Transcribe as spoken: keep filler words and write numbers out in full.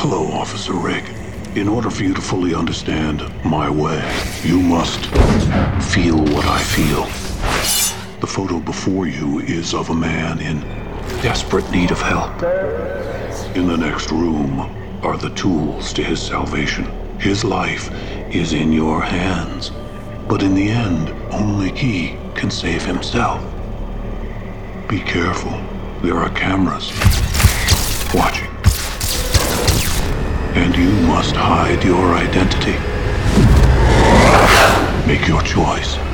Hello, Officer Rick. In order for you to fully understand my way, you must feel what I feel. The photo before you is of a man in desperate need of help. In the next room are the tools to his salvation. His life is in your hands, but in the end, only he can save himself. Be careful. There are cameras watching. And you must hide your identity. Make your choice.